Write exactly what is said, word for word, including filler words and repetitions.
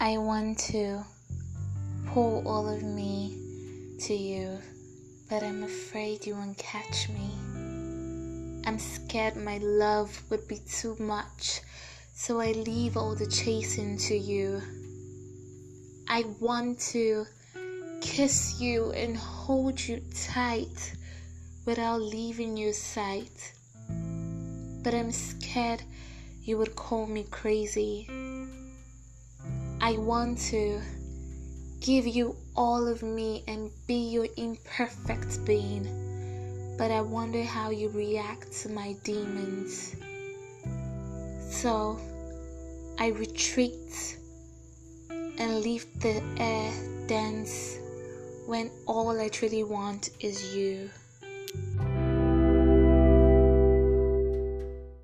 I want to pour all of me to you, but I'm afraid you won't catch me. I'm scared my love would be too much, so I leave all the chasing to you. I want to kiss you and hold you tight without leaving your sight, but I'm scared you would call me crazy. I want to give you all of me and be your imperfect being, but I wonder how you react to my demons. So I retreat and leave the air dense when all I truly want is you.